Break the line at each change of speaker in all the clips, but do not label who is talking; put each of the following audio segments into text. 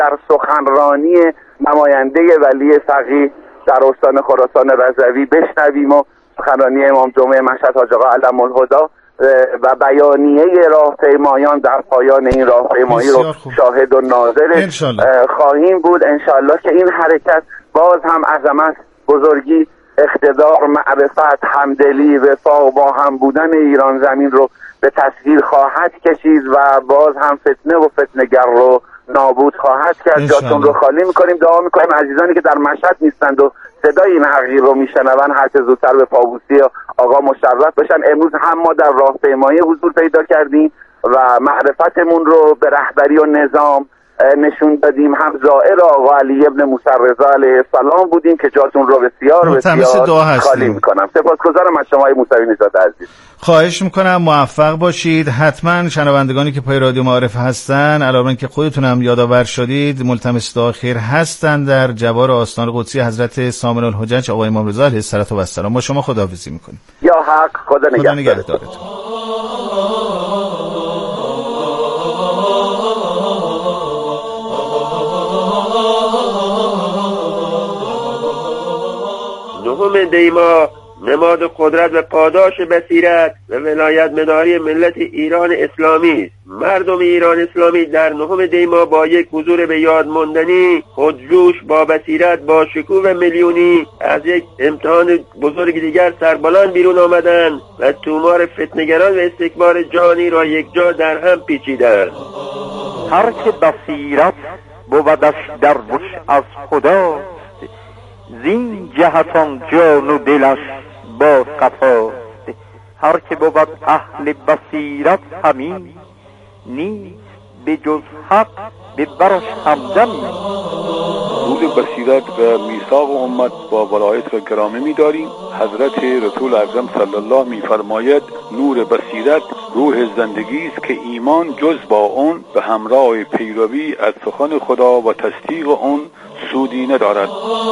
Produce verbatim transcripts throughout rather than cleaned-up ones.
در سخنرانی نماینده ولی فقیه در استان خراسان رضوی بشنویم و سخنرانی امام جمعه مشهد حاج آقا علم الهدی و بیانیه راهپیمایان در پایان این راهپیمایی رو شاهد و ناظر خواهیم بود انشالله که این حرکت باز هم عظمت، بزرگی، اقتدار، معرفت، همدلی، وفاق با هم بودن ایران زمین رو به تصویر خواهد کشید و باز هم فتنه و فتنه‌گر رو نابود خواهد کرد. جاتون رو خالی میکنیم. دعا میکنیم عزیزانی که در مشهد نیستند و صدای این حقیر رو میشنون هر چه زودتر به پابوسی آقا مشرف بشن. امروز هم ما در راهپیمایی حضور پیدا کردیم و معرفتمون رو به رهبری و نظام نشون دادیم. هم زائر آقا علی ابن موسی رضا علیه السلام بودیم که جاتون رو بسیار بسیار خالی میکنم. سپاسگزارم از شما موسوی نژاد عزیز.
خواهش میکنم موفق باشید. حتما شنوندگانی که پای رادیو معارف هستن علاوه اینکه خودتونم یادآور شدید ملتمس دعا خیر هستن در جوار آستان قدسی حضرت سامن الحجج آقا امام رضا علیه السلام. با شما خداحافظی میکنیم.
یا حق خدا
نگهدارتون.
نهم دیما نماد قدرت و پاداش بصیرت و ولایت مداری ملت ایران اسلامی است. مردم ایران اسلامی در نهم دیما با یک حضور به یاد ماندنی، خودجوش، با بصیرت، با شکوه و میلیونی از یک امتحان بزرگ دیگر سربلند بیرون آمدند و تومار فتنه‌گران و استکبار جانی را یک جا در هم پیچیدند.
هر که بصیرت بودش دروش از خدا، زین جهتان جان و دلش با صفاست. هر که بود اهل بصیرت همین، نیست به جز حق به برش همدمی.
روز بصیرت و میثاق امت با ولایت را گرامی می‌داریم. حضرت رسول اکرم صلی الله می‌فرماید نور بصیرت روح زندگی است که ایمان جز با اون به همراه پیروی از سخن خدا و تصدیق اون سودی ندارد.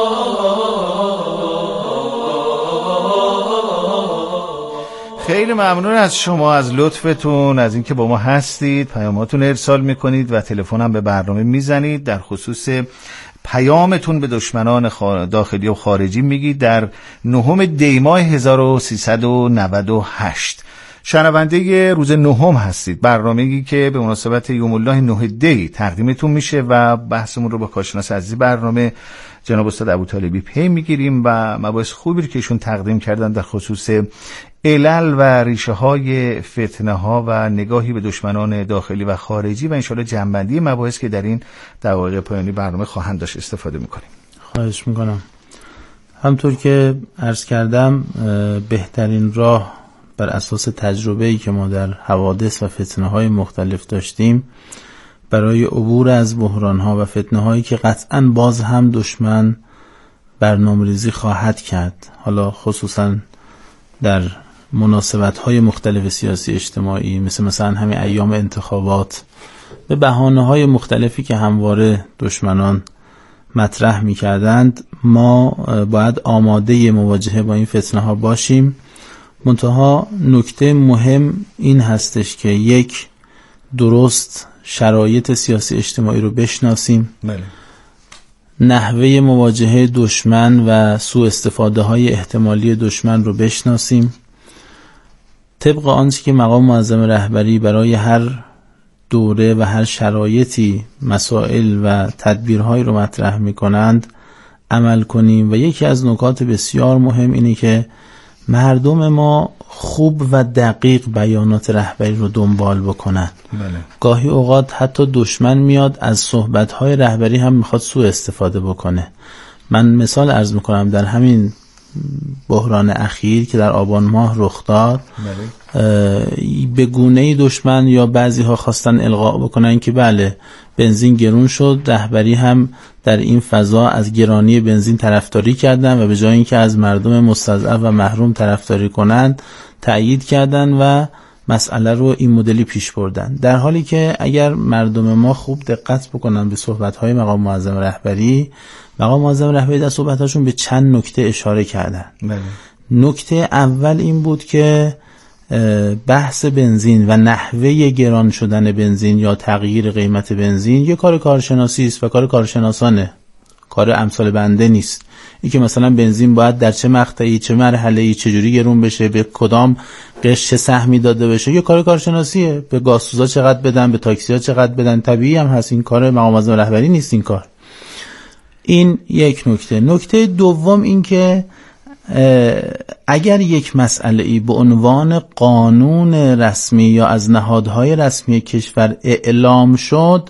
خیلی ممنون از شما، از لطفتون، از اینکه با ما هستید، پیاماتون ارسال میکنید و تلفن هم به برنامه میزنید. در خصوص پیامتون به دشمنان داخلی و خارجی میگید در نهم دی ماه هزار و سیصد و نود و هشت. شنونده روز نهم هستید، برنامه‌ای که به مناسبت یوم الله نه دی تقدیمتون میشه و بحثمون رو با کارشناس عزیز برنامه جناب استاد ابوطالبی پی میگیریم و مباحث خوبی که ایشون تقدیم کردن در خصوص علل و ریشه های فتنه ها و نگاهی به دشمنان داخلی و خارجی و انشالله جنبندی مباحث که در این دقایق پایانی برنامه خواهند داشت استفاده میکنیم.
خواهش میکنم. همطور که عرض کردم بهترین راه بر اساس تجربه‌ای که ما در حوادث و فتنه‌های مختلف داشتیم برای عبور از بحران‌ها و فتنه‌هایی که قطعاً باز هم دشمن برنامه‌ریزی خواهد کرد، حالا خصوصاً در مناسبت‌های مختلف سیاسی اجتماعی مثل مثلا همین ایام انتخابات، به بهانه‌های مختلفی که همواره دشمنان مطرح می‌کردند، ما باید آماده مواجهه با این فتنه‌ها باشیم. منتها نکته مهم این هستش که یک، درست شرایط سیاسی اجتماعی رو بشناسیم.
بله.
نحوه مواجهه دشمن و سوء استفاده های احتمالی دشمن رو بشناسیم. طبق آنچه که مقام معظم رهبری برای هر دوره و هر شرایطی مسائل و تدبیرهایی رو مطرح می کنند عمل کنیم. و یکی از نکات بسیار مهم اینه که مردم ما خوب و دقیق بیانات رهبری رو دنبال بکنن.
بله.
گاهی اوقات حتی دشمن میاد از صحبت‌های رهبری هم میخواد سوء استفاده بکنه. من مثال عرض میکنم در همین بحران اخیر که در آبان ماه رخ داد، به گونه‌ای دشمن یا بعضی ها خواستن القا بکنن که بله بنزین گرون شد، رهبری هم در این فضا از گرانی بنزین طرفداری کردن و به جای اینکه از مردم مستضعف و محروم طرفداری کنند تأیید کردن و مسئله رو این مدلی پیش بردن. در حالی که اگر مردم ما خوب دقت بکنن به صحبت‌های مقام معظم رهبری، مقام معظم رهبری در صحبت‌هاشون به چند نکته اشاره کردن.
بله.
نکته اول این بود که بحث بنزین و نحوه گران شدن بنزین یا تغییر قیمت بنزین یه کار کارشناسی است و کار کارشناسانه، کار امثال بنده نیست. این که مثلا بنزین باید در چه مقطعی، چه مرحله‌ای، چه جوری گرون بشه، به کدام قش چه سهمی داده بشه، یه کار کارشناسیه. به گازسوزا چقدر بدن، به تاکسی‌ها چقدر بدن، طبیعی هم هست، این کار مقام معظم رهبری نیست این کار. این یک نکته. نکته دوم این که اگر یک مسئله ای به عنوان قانون رسمی یا از نهادهای رسمی کشور اعلام شد،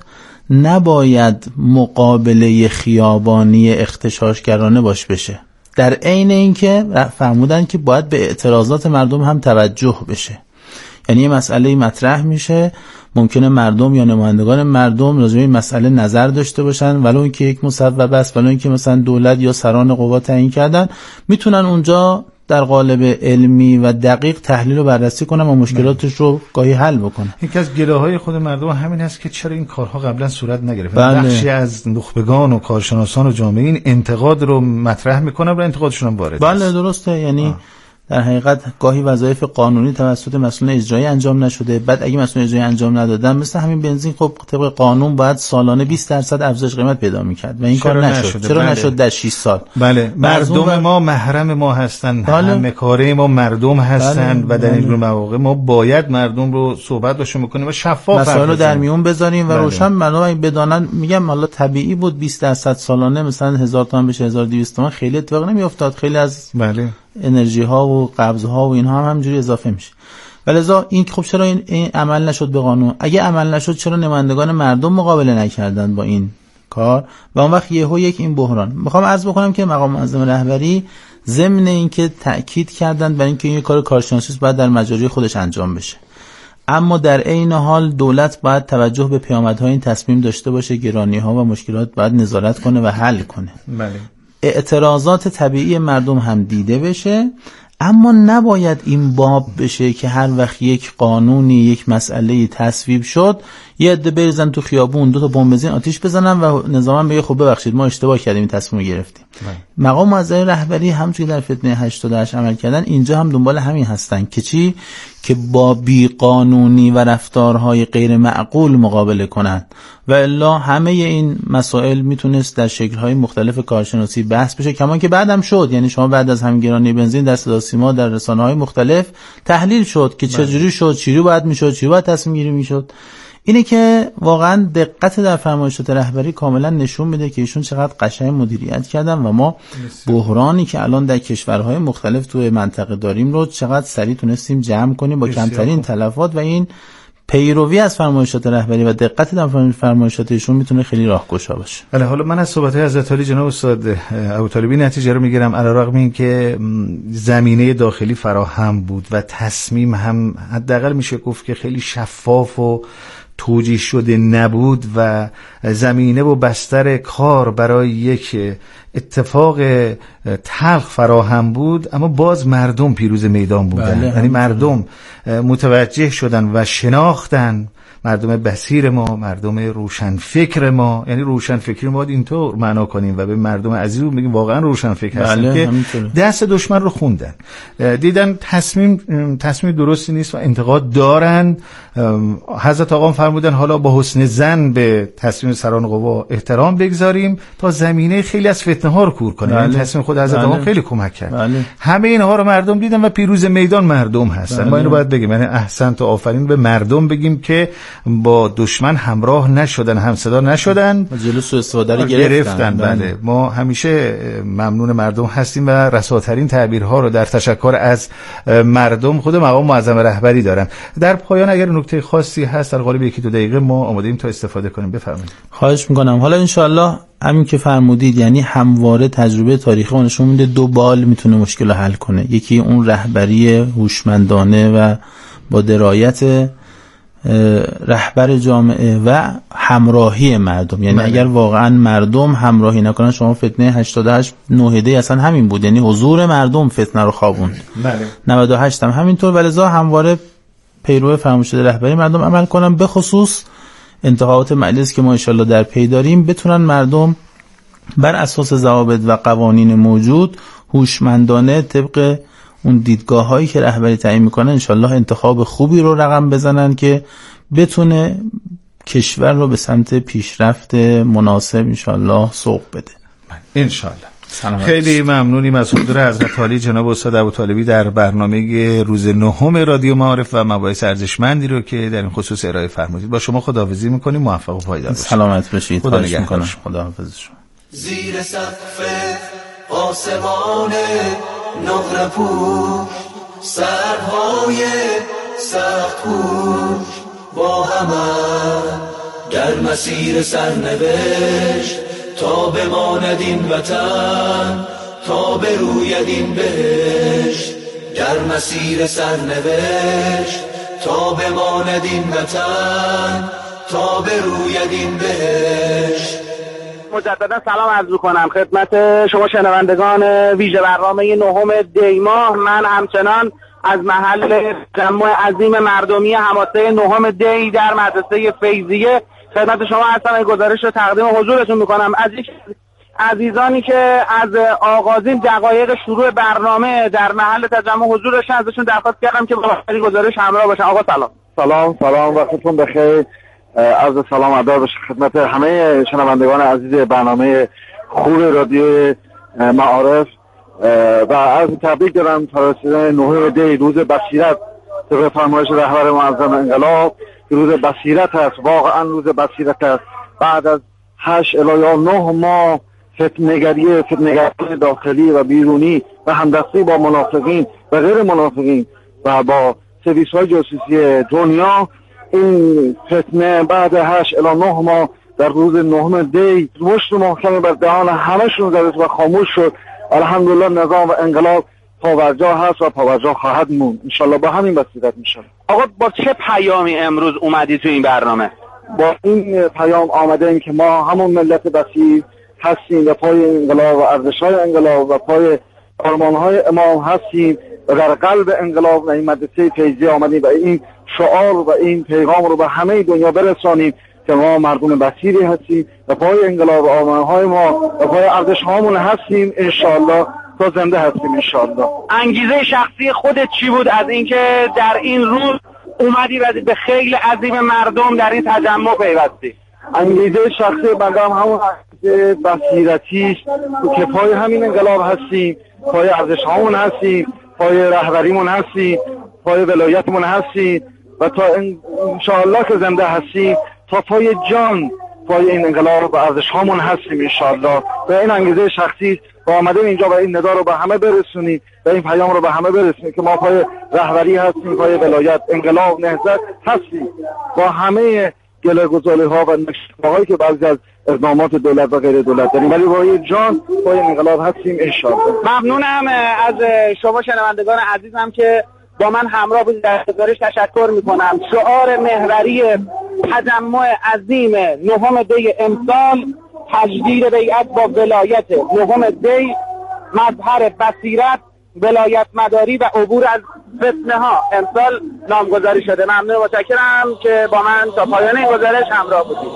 نباید مقابله خیابانی اغتشاشگرانه باش بشه. در عین اینکه فرمودن که باید به اعتراضات مردم هم توجه بشه. یعنی یه مسئله مطرح میشه، ممکنه مردم یا نمایندگان مردم راجع به این مسئله نظر داشته باشن، ولو اینکه یک مسبب است، ولو اینکه مثلا دولت یا سران قوا تعیین کردن، میتونن اونجا در قالب علمی و دقیق تحلیل و بررسی کنن و مشکلاتش رو گاهی حل بکنن.
یکی از گله‌های خود مردم همین است که چرا این کارها قبلا صورت نگرفت.
بله.
بخشی از نخبگان و کارشناسان و جامعه این انتقاد رو مطرح میکنن و انتقادشون هم وارد.
بله درسته. یعنی آه. در حقیقت گاهی وظایف قانونی توسط مسئولین اجرایی انجام نشده، بعد اگه مسئولین اجرایی انجام ندادن مثل همین بنزین، خب طبق قانون باید سالانه بیست درصد افزایش قیمت پیدا می‌کرد و این کار نشد. نشده. چرا بله. نشد در شش سال؟
بله، مردم و... ما محرم ما هستن، بله. همه کاره ما مردم هستن، بله. و در این بله. مواقع ما باید مردم رو صحبت باشون بکنیم و شفاف
مسائل رو در میون بذاریم و بله. روشن مردم بدانن. میگم حالا طبیعی بود بیست درصد سالانه مثلا هزار تومان بشه، هزار و دویست تومان، خیلی اتفاق نمیافتاد. خیلی از
بله
انرژی ها و قبض ها و اینها هم همینجوری اضافه میشه. ولذا این خب چرا این, این عمل نشد به قانون؟ اگه عمل نشد چرا نمایندگان مردم مقابله نکردن با این کار؟ و اون وقت یهو یک این بحران. میخوام عرض بکنم که مقام معظم رهبری ضمن اینکه تاکید کردن بر اینکه این کار کارشناسی باید در مجاری خودش انجام بشه، اما در عین حال دولت باید توجه به پیامدهای این تصمیم داشته باشه، گرانی ها و مشکلات باید نظارت کنه و حل کنه.
بله.
اعتراضات طبیعی مردم هم دیده بشه، اما نباید این باب بشه که هر وقت یک قانونی، یک مسئله تصویب شد، یه عده بریزن تو خیابون، دو تا بمب بنزین آتیش بزنن و نظاما بگه خب ببخشید ما اشتباه کردیم، این تصمیم گرفتیم. مقام معظم رهبری همونجوری در فتنه هشتاد و هشت عمل کردن، اینجا هم دنبال همین هستن که چی؟ که با بیقانونی و رفتارهای غیر معقول مقابله کنند و الا همه این مسائل میتونست در شکل‌های مختلف کارشناسی بحث بشه، کما که بعدم شد. یعنی شما بعد از همین گرانی بنزین در صدا سیما در رسانه‌های مختلف تحلیل شد که چجوری شد، چجوری باید میشد، چجوری باید تصمیم گیری میشد. اینه که واقعا دقت در فرمایشات رهبری کاملا نشون میده که ایشون چقدر قشنگ مدیریت کردن و ما بحرانی که الان در کشورهای مختلف توی منطقه داریم رو چقدر سریع تونستیم جمع کنیم با کمترین تلفات، و این پیروی از فرمایشات رهبری و دقت در فرمایشات ایشون میتونه خیلی راهگشا باشه.
بله، حالا من از صحبت‌های حضرت علی جناب استاد ابوطالبی نتیجه رو میگیرم علیرغم اینکه زمینه داخلی فراهم بود و تصمیم هم حداقل میشه گفت که خیلی شفاف و توجیه شده نبود و زمینه و بستر کار برای یک اتفاق تلخ فراهم بود، اما باز مردم پیروز میدان بودن. یعنی مردم متوجه شدن و شناختن، مردم بصیر ما، مردم روشن فکر ما. یعنی روشن فکری ما باید اینطور معنا کنیم و به مردم عزیز رو بگیم واقعا روشن فکر هستن. بله، که همینطوره. دست دشمن رو خوندن، دیدن تصمیم تصمیم درستی نیست و انتقاد دارن. حضرت آقا فرمودن حالا با حسن ظن به تصمیم سران قوا احترام بگذاریم تا زمینه خیلی از فتنه ها رو کور کنیم. این بله. تصمیم خود حضرت بله. آقا خیلی کمک کرد. بله. همه اینها رو مردم دیدن و پیروز میدان مردم هستن. بله. ما اینو باید بگیم، یعنی احسنت و آفرین به مردم بگیم که با دشمن همراه نشدن، همصدا نشدن،
جلو سوء استفاده رو
گرفتن. گرفتن. بله. بله. ما همیشه ممنون مردم هستیم و رساترین تعبیرها رو در تشکر از مردم خود مقام معظم رهبری دارن. در پایان اگر نکته خاصی هست در قالب یکی دو دقیقه ما آماده‌ایم تا استفاده کنیم، بفرمایید.
خواهش میکنم. حالا انشالله همین که فرمودید، یعنی همواره تجربه تاریخی ما نشون میده دو بال میتونه مشکل رو حل کنه. یکی اون رهبری هوشمندانه و با درایت رهبر جامعه و همراهی مردم. یعنی بله. اگر واقعا مردم همراهی نکنن، شما فتنه هشتاد و هشت نوهده اصلا همین بود، یعنی حضور مردم فتنه رو خوابوند. بله. نود و هشت هم همینطور. ولذا همواره پیرو فرمایشات رهبری مردم عمل کنن، به خصوص انتخابات مجلس که ما انشالله در پی داریم، بتونن مردم بر اساس ضوابط و قوانین موجود هوشمندانه طبق اون دیدگاه هایی که رهبری تعیین میکنه انشالله انتخاب خوبی رو رقم بزنن که بتونه کشور رو به سمت پیشرفت مناسب انشالله سوق بده
انشالله. خیلی ممنونیم از حضور حضرت عالی جناب استاد ابوطالبی در برنامه روز نهم رادیو معارف و مباحث ارزشمندی رو که در این خصوص ارائه فرمودید. با شما خداحافظی میکنیم. موفق و پایدار باشید.
سلامت باشید.
خدا نگهدار.
خداحافظ شما.
زیر سقف آسمان نقره پوش سرهای سخت پوش با همه در مسیر سرنوشت تا بماند این وطن تا بروید این بهشت در مسیر سرنوشت تا بماند این وطن تا بروید این بهشت.
مجددا سلام عرض می‌کنم خدمت شما شنوندگان ویژه برنامه نهم دی ماه. من همچنان از محل تجمع عظیم مردمی حماسه نهم دی در مدرسه فیضیه خدمت شما هستم. گزارش رو تقدیم حضورتون میکنم از یک عزیزانی که از آغازین دقایق شروع برنامه در محل تجمع حضور داشتن ازشون درخواست کردم که با این گزارش همراه باشن. آقا سلام.
سلام سلام وقتتون بخیر. عرض سلام ادب باشه خدمت همه شنوندگان عزیز برنامه خوب رادیو معارف و عرض تبریک دارم تا رسیدن نهم دی روز بصیرت طبق فرمایش رهبر معظم انقلاب. روز بصیرت است، واقعا روز بصیرت است. بعد از هشت الی نه ماه فتنه‌گری فتنه‌گری داخلی و بیرونی و همدستی با منافقین و غیر منافقین و با سرویس‌های جاسوسی دنیا، این فتنه بعد هشت الی نه ماه در روز نهم دی مشت محکمی بر دهان همشون زد و خاموش شد. الحمدلله نظام و انقلاب پاورجا هست و پاورجا خواهد موند انشالله. با همین بصیرت میشه.
آقا با چه پیامی امروز اومدی تو این برنامه؟
با این پیام آمده ایم که ما همون ملت بسیط هستیم و پای انقلاب و ارزش‌های انقلاب و پای آرمان‌های امام هستیم و در قلب انقلاب و این مدرسه فیضیه آمدیم و این شعار و این پیغام رو به همه دنیا برسانیم که ما مردم بصیری هستیم و پای انقلاب و آرمان‌های ما و پای ارزش‌هامون هستیم انشالله تا زنده هستیم انشالله.
انگیزه شخصی خودت چی بود از اینکه در این روز اومدی و به خیلی عظیم مردم در این تجمع پیوستی؟
انگیزه شخصی بنده هم همون انگیزه بصیرتیش که پای همین انقلاب هستیم، پای ارزش‌هامون هستیم، پای رهبریمون هستیم، پای ولایتمون هستیم و تا انشالله که زنده هستیم تا پای جان پای این انقلاب و ارزش‌هامون هستیم انشالله. و این انگیزه شخصی و آمدیم اینجا و این ندا رو به همه برسونیم و این پیام رو به همه برسونیم که ما پای رهبری هستیم، پای ولایت، انقلاب، نهضت هستیم با همه گله گذاری ها و نشانه‌هایی که بعضی از اقدامات دولت و غیر دولت داریم، ولی پای جان پای انقلاب هستیم انشالله.
ممنونم از شما شنوندگان عزیزم که با من همراه بودید. در گزارش تشکر میکنم. شعار محوری تجمع عظیم نهم دی امسال تجدید بیعت با ولایت نهم دی، مظهر بصیرت، ولایت مداری و عبور از فتنه ها امسال نامگذاری شده. ممنون و متشکرم که با من تا پایان این گزارش همراه بودید.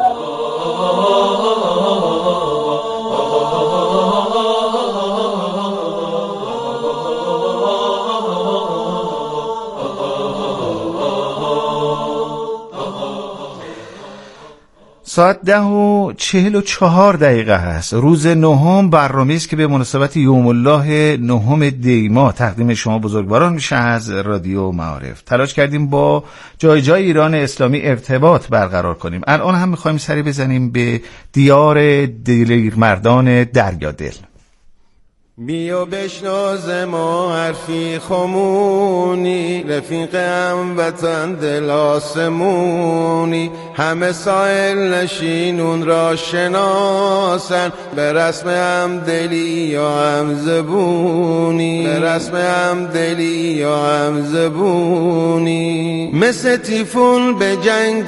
ساعت ده و چهل و چهار دقیقه هست. روز نهم برنامه‌ای است که به مناسبت یوم الله نهم دی ماه تقدیم شما بزرگواران میشه از رادیو معارف. تلاش کردیم با جای جای ایران اسلامی ارتباط برقرار کنیم. الان هم میخوایم سری بزنیم به دیار دلیرمردان دریادل.
بیا بشناز ما حرفی خمونی، رفیق هم وطن دل آسمونی، همه ساحل نشینون را شناسن، به رسم هم دلی یا هم زبونی، به رسم هم دلی یا هم زبونی. مثل تیفون به جنگ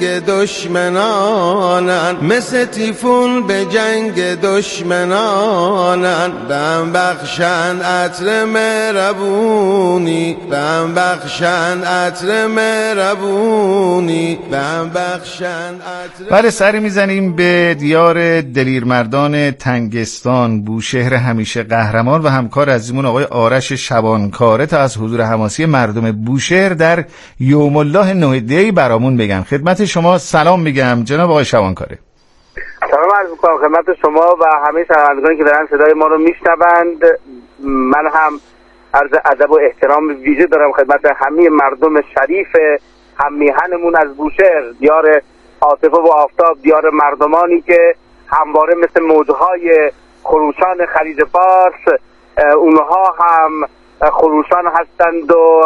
دشمنانن، مثل تیفون به جنگ دشمنانن، به هم بخشن عطر مهربونی، به هم بخشن عطر مهربونی، به هم بخشن عطر.
بله، سری میزنیم به دیار دلیرمردان تنگستان، بوشهر همیشه قهرمان و همکار عزیزمون آقای آرش شبانکاره تا از حضور حماسی مردم بوشهر در یوم الله نه دی برامون بگن. خدمت شما سلام میگم جناب آقای شبانکاره.
سلام عرض می‌کنم خدمت شما و همه شنوندگانی که دارن صدای ما رو میشنوند. من هم عرض ادب و احترام ویژه دارم خدمت همه مردم شریف هم میهنمون از بوشهر، دیار عاطفه و آفتاب، دیار مردمانی که همواره مثل موجهای خروشان خلیج فارس اونها هم خروشان هستند و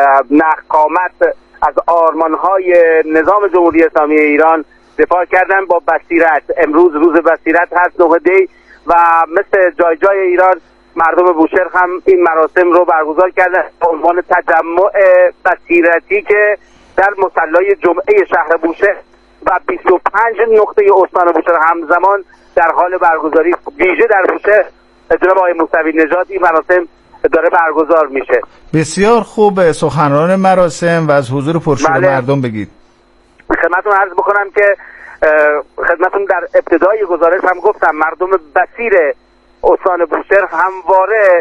نخ قامت از آرمانهای نظام جمهوری اسلامی ایران دفاع کردن با بصیرت. امروز روز بصیرت هست، نه دی، و مثل جای جای ایران مردم بوشهر هم این مراسم رو برگزار کردن به عنوان تجمع بصیرتی که در مصلی جمعه شهر بوشهر و بیست و پنج نقطه استان بوشهر همزمان در حال برگزاری. ویژه در بوشهر جناب آقای موسوی نژاد این مراسم داره برگزار میشه.
بسیار خوب، سخنران مراسم و از حضور پرشور بله. مردم بگید.
خدمتتون عرض بکنم که خدمتتون در ابتدای گزارش هم گفتم مردم بصیر استان بوشهر همواره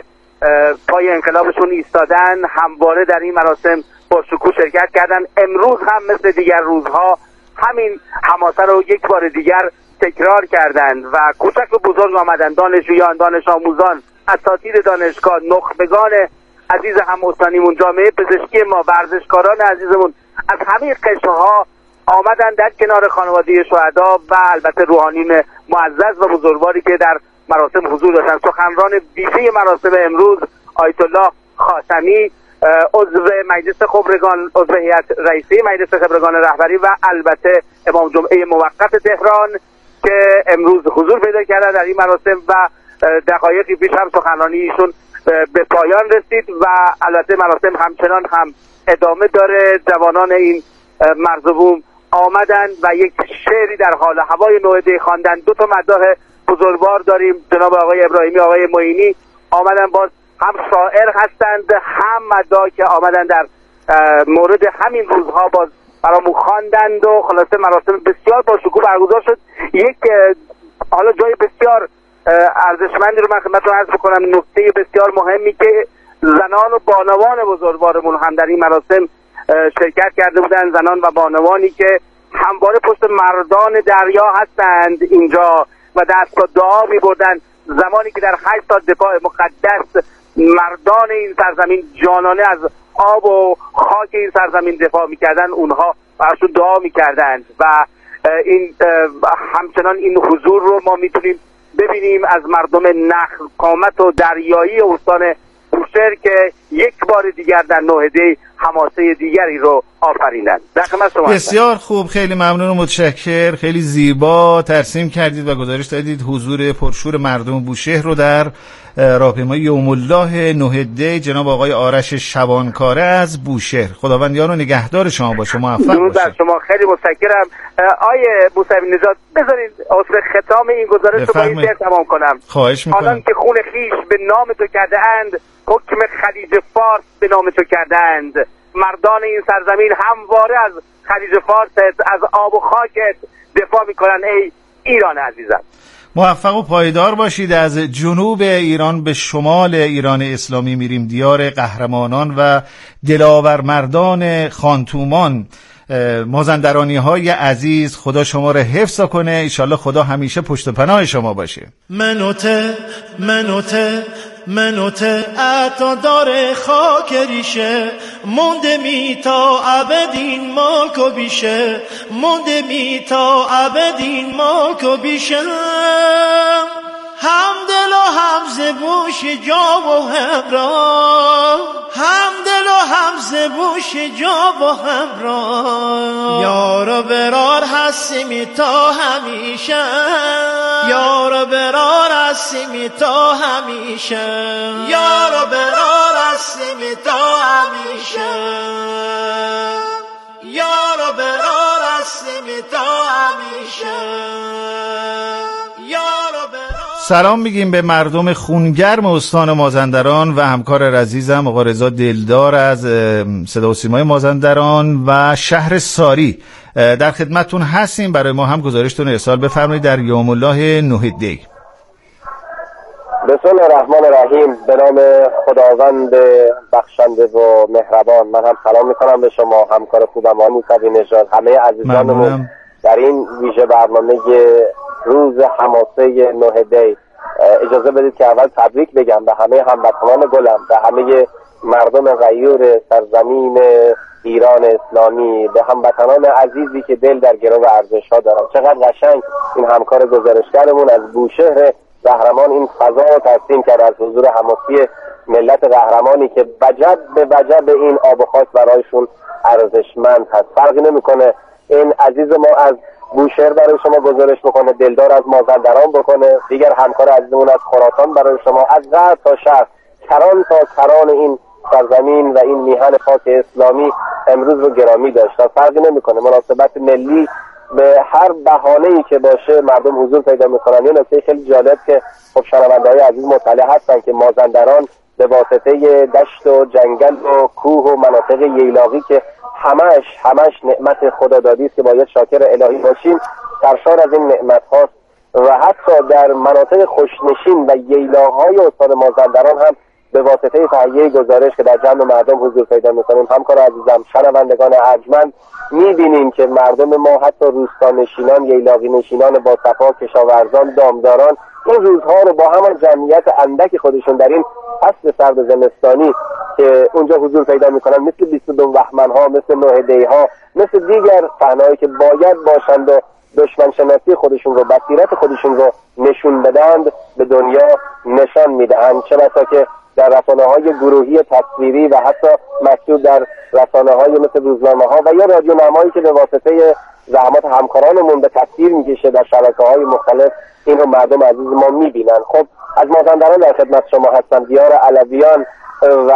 پای انقلابشون ایستادن، همواره در این مراسم با شکوه شرکت کردن. امروز هم مثل دیگر روزها همین حماسه رو یک بار دیگر تکرار کردند و کوچک و بزرگ آمدن، دانشجویان، دانش آموزان، اساتید دانشگاه، نخبگان عزیز هم استانیمون، جامعه پزشکی ما، ورزشکاران عزیزمون از همه قشرها آمدن در کنار خانواده شهدا و البته روحانیون معزز و بزرگواری که در مراسم حضور داشتن. سخنران ویژه مراسم امروز آیت الله خاتمی، عضو مجلس خبرگان، عضو هیئت رئیسه مجلس خبرگان رهبری و البته امام جمعه موقت تهران که امروز حضور پیدا کردن در این مراسم و دقایقی پیش هم سخنرانی ایشون به پایان رسید و البته مراسم همچنان هم ادامه داره. جوانان این مرزبون آمدن و یک شعری در حال هوای نه دی خواندن. دو تا مداح بزرگوار داریم، جناب آقای ابراهیمی، آقای معینی آمدن، باز هم شاعر هستند هم مداح که آمدن در مورد همین روزها باز برامون خواندند و خلاصه مراسم بسیار با شکوه برگزار شد. یک حالا جای بسیار ارزشمندی رو من خدمتتون عرض بکنم، نکته بسیار مهمی که زنان و بانوان بزرگوارمون هم در این مراسم شرکت کرده بودن، زنان و بانوانی که همواره پشت مردان دریا هستند اینجا و دست با دعا می بردن زمانی که در هشت سال دفاع مقدس مردان این سرزمین جانانه از آب و خاک این سرزمین دفاع میکردن، اونها براشون دعا میکردند و این همچنان این حضور رو ما میتونیم ببینیم از مردم نخل قامت و دریایی استان بوشهر که یک بار دیگر در نه دی حماسه دیگری رو آفریدند.
بسیار خوب، خیلی ممنون و متشکر. خیلی زیبا ترسیم کردید و گزارش دادید حضور پرشور مردم بوشهر رو در راهپیمایی یوم الله نه دی جناب آقای آرش شبانکاره از بوشهر. خداوند یار و نگهدار شما باشه، موفق
باشید. در شما خیلی متشکرم. آیه موسوی نژاد بذارید اصل ختام این گزارش رو با این تمام کنم.
خواهش می‌کنم.
حالا که خون خیش به نام تو کرده اند، حکم خلیج فارس به نام تو کردند. مردان این سرزمین همواره از خلیج فارس، از آب و خاکت دفاع میکنن ای ایران عزیزم.
موفق و پایدار باشید. از جنوب ایران به شمال ایران اسلامی میریم، دیار قهرمانان و دلاور مردان خانتومان، مازندرانی های عزیز. خدا شما رو حفظ کنه، انشالله خدا همیشه پشت پناه شما باشه.
منوته منوته منوته عطا داره خاک ریشه، مونده می تا ابدین ماکو بیشه، مونده می تا ابدین ماکو بیشه. هم دل و هم زبوش جا و همراه، هم دل و هم زبوش جا و همراه. یارو برار هستیم تا همیشه، یارو برار هستیم تا همیشه، یارو برار هستیم تا همیشه، یارو برار هستیم تا همیشه، یارو برار.
سلام میگیم به مردم خونگرم استان مازندران و همکار عزیزم آقا رضا دلدار از صدا و سیمای مازندران و شهر ساری. در خدمتتون هستیم، برای ما هم گزارشتون ارسال بفرمایید در یوم الله نه دی.
بسم الله الرحمن الرحیم. به نام خداوند بخشنده و مهربان. من هم سلام میکنم به شما همکار خوبم آقای موسوی نژاد، همه عزیزانمون در این ویژه برنامه روز حماسه نه دی. اجازه بدید که اول تبریک بگم به همه هموطنان گلم، به همه مردم غیور سرزمین ایران اسلامی، به هموطنان عزیزی که دل در گرو ارزش‌ها دارن. چقدر قشنگ این همکار گزارشگرمون از بوشهر قهرمان این فضا رو ترسیم کرد از حضور حماسی ملت قهرمانی که وجب به وجب این آب و خاک برایشون ارزشمند هست. فرقی نمیکنه این عزیز ما از بوشهر برای شما گزارش بکنه، دلدار از مازندران بکنه، دیگر همکار عزیزمون از خراسان برای شما، از غرب تا شرق، کران تا کران این سرزمین و این میهن پاک اسلامی امروز رو گرامی داشتن. فرقی نمیکنه، مناسبت ملی به هر بهانه‌ای که باشه مردم حضور پیدا میکنن. یه نکته خیلی جالب که خب شنونده‌های عزیز مطلع هستن که مازندران به واسطه دشت و جنگل و کوه و مناطق ییلاقی که همش همش نعمت خدادادی است که باید شاکر الهی باشیم، سرشار از این نعمت هاست و حتی در مناطق خوشنشین و ییلاق‌های استان مازندران هم به واسطه تهیه گزارش که در جمع مردم حضور پیدا می‌کنیم، همکار عزیزم شنوندگان ارجمند، می‌بینیم که مردم ما حتی روستانشینان، ییلاقی نشینان با صفا، کشاورزان، دامداران این روزها رو با همان جمعیت اندک خودشون در این فصل سرد زمستانی که اونجا حضور پیدا می‌کنن، مثل بیست و دو بهمن‌ها، مثل نه دی‌ها، مثل دیگر صحنه‌هایی که باید باشند و دشمن شناسی خودشون رو، بصیرت خودشون رو نشون بدند، به دنیا نشان میدهند. چه بسا که در رسانه‌های گروهی تصویری و حتی مکتوب در رسانه‌های مثل روزنامه‌ها و یا رادیونمایی که به واسطه زحمات همکارانمون به تصویر میکشه در شبکه‌های مختلف، این رو مردم عزیز ما میبینن. خب از مازندران در خدمت شما هستم، دیار علویان، و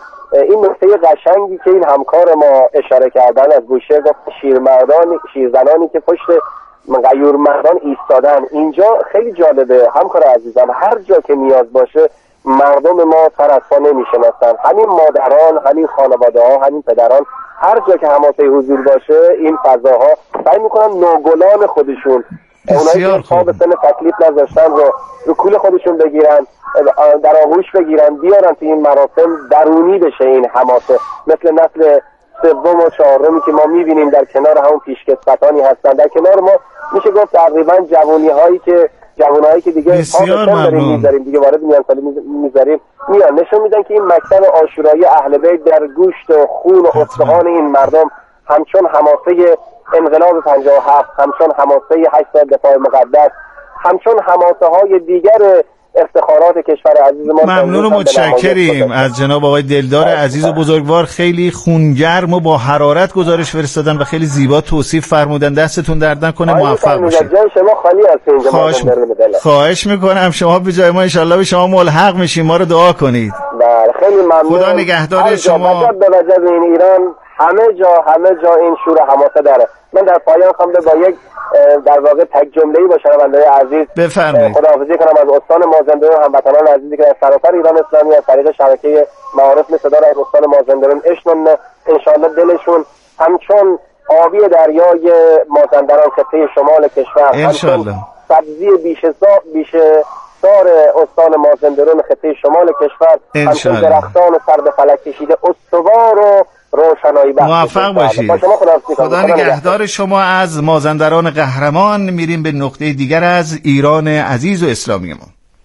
این نکته قشنگی که این همکار ما اشاره کردن از بوشهر، گفت شیرمردان شیرزنانی که پشت غیور مردان ایستادن. اینجا خیلی جالبه همکار عزیزم، هر جا که نیاز باشه مردم ما سر از پا نمیشناسن، همین مادران، همین خانواده ها، همین پدران، هر جا که حماسه حضور باشه این فضاها سعی میکنن نوگلان خودشون، اونایی که به سن تکلیف نذاشتن رو رو کول خودشون بگیرن، در آغوش بگیرن، بیارن تو این مراسم درونی بشه این حماسه. مثل نسل سوم و چهارمی که ما میبینیم در کنار همون پیشکسوتانی هستن، در کنار ما میشه گفت تقریبا جوانی هایی که جوانایی که دیگه
بسیار ممنون
میذاریم دیگه وارد میان سالی میذاریم میان نشون میدن که این مکتب عاشورایی اهل بیت در گوشت و خون و استخوان این مردم همچون حماسه انقلاب پنجاه و هفت، همچون حماسه هشت سال دفاع مقدس، همچون حماسه های دیگر افتخارات کشور عزیز ما.
ممنون و متشکریم از جناب آقای دلدار عزیز و بزرگوار. خیلی خونگرم و با حرارت گزارش فرستادن و خیلی زیبا توصیف فرمودن. دستتون درد نکنه، موفق باشید.
جای شما خالی است اینجا.
خواهش, خواهش میکنم، شما به جای ما ان شاءالله به شما ملحق میشیم، ما رو دعا کنید.
بله خیلی ممنون.
خدا نگهدار شما.
وجب به وجب این ایران همه جا همه جا این شور حماسه داره. من در پایان خواهم با یک در واقع تک جمله‌ای با شنونده‌های عزیز
بفرمایید
خداحافظی کنم از استان مازندران، هموطنان عزیزی که در سراسر ایران اسلامی از طریق شبکه معارف مثل دار از استان مازندران اشنون انشاءالله دلشون همچون آبی دریای مازندران خطه شمال کشور،
انشاءالله
سبزی بیشه بیشه سار استان مازندران خطه شمال کشور، همچون درختان سر به فلک کشیده استوار و روشنایی بخش.
موفق باشید. خدا نگهدار شما. از مازندران قهرمان میریم به نقطه دیگر از ایران عزیز و اسلامی ما.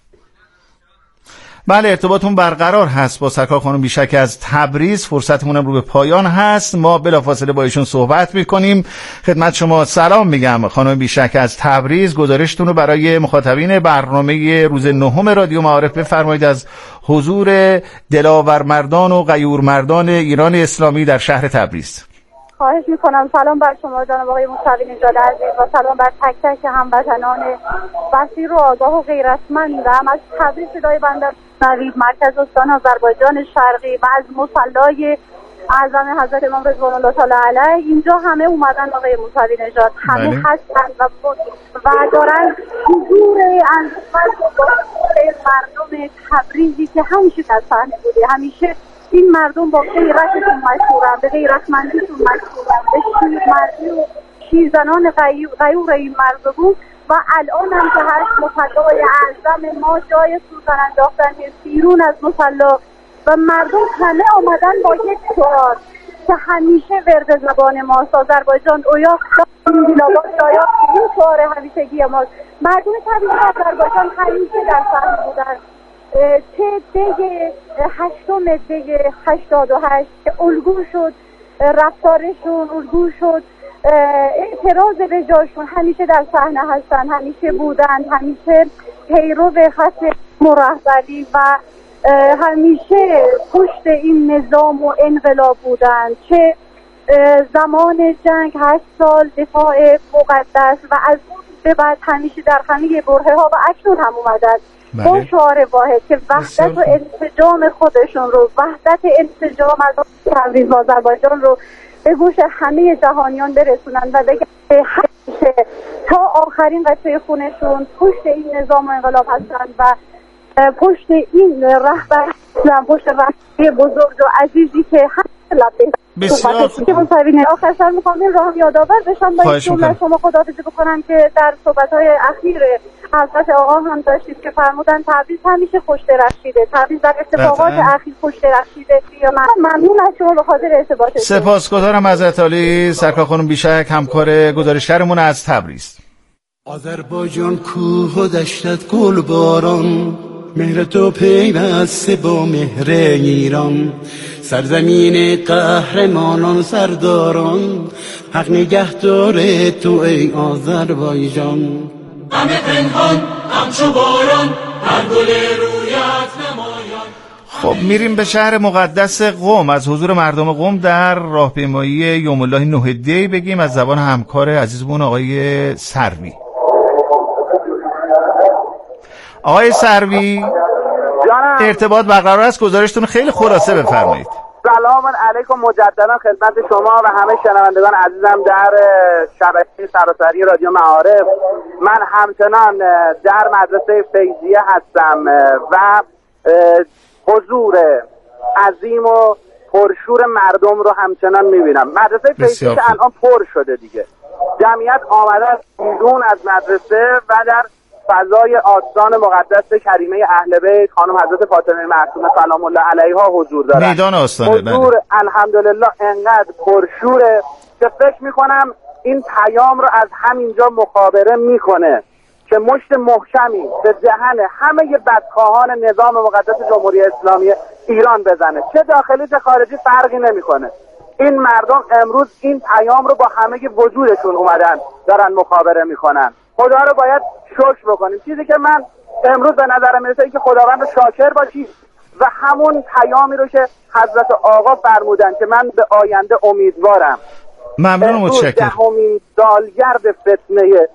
بله ارتباطمون برقرار هست با سرکار خانم بیشک از تبریز. فرصتمون رو به پایان هست، ما بلافاصله با ایشون صحبت میکنیم. خدمت شما سلام میگم خانم بیشک از تبریز. گزارشتون رو برای مخاطبین برنامه روز نهم رادیو معارف بفرمایید از حضور دلاورمردان و غیورمردان ایران اسلامی در شهر تبریز.
خواهش میکنم. سلام بر شما جناب آقای موسوی نژاد عزیز و سلام بر تک تک هموطنان بصیر و آگاه و غیرتمندم. از تبریز صدای بنده نوید مرکز استان آذربایجان شرقی و از مصلی اعظم حضرت امام رضوان الله تعالی علیه. اینجا همه اومدن آقای موسوی نژاد، همه هستن و و دارن حضور از تبریزی که همیشه در صحنه بوده. همیشه این مردم با غیرتشون مشهورن، به غیرتمندیشون مشهورن، به شیرمردی و شیرزنان غیور این مرد بود و الان هم که هست مصلای اعظم ما جای سوزن انداختن بیرون از مصلا و مردم همه آمدن با یک شعار که همیشه ورد زبان ماست، آذربایجان اویا دیلابا شاید این شعار همیشگی ماست. مردم طبیعی آذربایجان همیشه در صحنه بودن. چه دیگه هشتم دیگه هشتاد و هشت که الگو شد رفتارشون، الگو شد اعتراض به جاشون، همیشه در صحنه هستن، همیشه بودن، همیشه پیرو به خط مرهبری و همیشه پشت این نظام و انقلاب بودن. چه زمان جنگ هشت سال دفاع مقدس و از اون به بعد همیشه در همه برهه ها و اکنون هم اومدن با شعار واحد که وحدت و انسجام خودشون رو، وحدت انسجام از تبریز و آذربایجان رو به گوش همه جهانیان برسونن و بگن همیشه تا آخرین قطره خونشون پشت این نظام و انقلاب هستن و پشت این رهبر هستن، پشت رهبری بزرگ و عزیزی که همه لبه
بسیار
آخر سر میخوام این راه یادآور بشم با این جمله شما خداحافظی بکنم که در صحبت‌های اخیر حضرت آقا هم داشتید که فرمودن تبریز همیشه خوش درخشیده، تبریز در اتفاقات اخیر خوش درخشیده. ممنون از شما به خاطر ارتباطتون.
سپاسگزارم حضرت عالی. سرکار خانم بیشک همکار گزارشگرمون از تبریز.
آذربایجان کوه و دشتت گل باران، مهر تو پیوسته با مهر ایران، سرزمین قهرمانان سرداران، حق نگهدار تو ای آذربایجان.
همه پنهان همچو باران، هر گل رویت نمایان.
خب میریم به شهر مقدس قم. از حضور مردم قم در راهپیمایی یوم الله نه دی بگیم از زبان همکار عزیزمون آقای سروی. آقای سروی
جانم،
ارتباط برقرار است، گزارشتون خیلی خلاصه بفرمایید.
سلام علیکم مجددا خدمت شما و همه شنوندگان عزیزم در شبکه سراسری رادیو معارف. من همچنان در مدرسه فیضیه هستم و حضور عظیم و پرشور مردم رو همچنان میبینم. مدرسه فیضیه که الان پر شده دیگه، جمعیت آمده بیرون از مدرسه و در فضای آستان مقدس کریمه اهل بیت خانم حضرت فاطمه معصومه سلام الله علیها حضور دارن.
میدان آستانه
حضور الحمدلله انقدر پرشوره که فکر میکنم این پیام رو از همینجا مخابره میکنه که مشت محکمی به دهن همه بدخواهان نظام مقدس جمهوری اسلامی ایران بزنه، چه داخلی چه خارجی فرقی نمیکنه. این مردم امروز این پیام رو با همه وجودشون اومدن دارن مخابره میکنن. خدا رو باید شکر بکنیم. چیزی که من امروز به نظر میرسه این که خداوند رو شاکر باشی و همون پیامی رو که حضرت آقا فرمودن که من به آینده امیدوارم.
ممنون و متشکرم.
دهمین سالگرد فتنه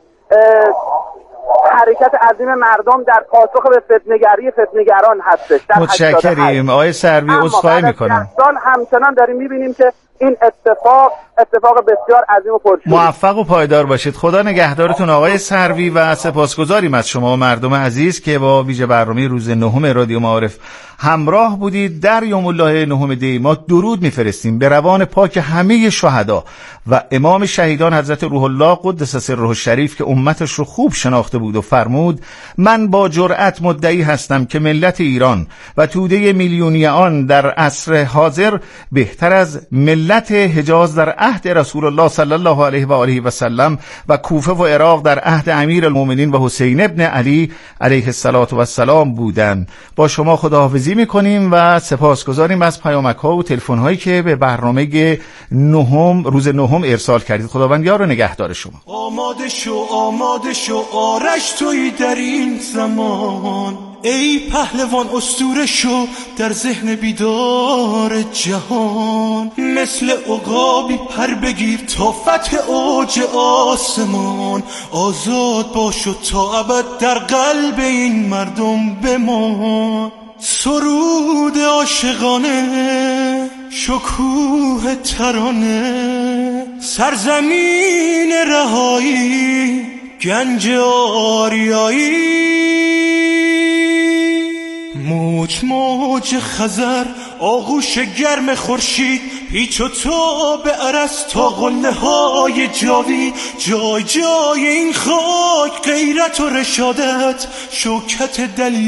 حرکت عظیم مردم در پاسخ به فتنه‌گری فتنه‌گران هستش.
متشکریم آقای سروی، عذرخواهی میکنم.
سال همچنان داریم میبینیم که این اتفاق اتفاق بسیار عظیم و پرشور.
موفق و پایدار باشید. خدا نگهدارتون آقای سروی و سپاسگزاریم از شما و مردم عزیز که با ویژه برنامه روز نهم رادیو معارف همراه بودید. در یوم الله نهم دی ما درود میفرستیم به روان پاک همه شهدا و امام شهیدان حضرت روح الله قدس سره الشریف که امتش رو خوب شناخته بود و فرمود من با جرأت مدعی هستم که ملت ایران و توده میلیونی آن در عصر حاضر بهتر از ملت حجاز در عهد رسول الله صلی الله علیه و آله و سلم و کوفه و عراق در عهد امیر المؤمنین و حسین ابن علی علیه السلام بودند. با شما خداحافظی میکنیم و سپاسگزاریم از پیامک ها و تلفن هایی که به برنامه نهم روز نهم ارسال کردید. خداوند یار و نگهدار شما.
آماده شو آماده شو آرش توی در این زمان، ای پهلوان اسطوره شو در ذهن بیدار جهان، مثل عقابی پر بگیر تا فتح اوج آسمان، آزاد باش و تا ابد در قلب این مردم بمان. سرود عاشقانه شکوه ترانه، سرزمین رهایی گنج آریایی، موج موج خزر آغوش گرم خورشید پیچ و تاب عرس تا قله های جاوی جای جای این خاک غیرت و رشادت شوکت دلیل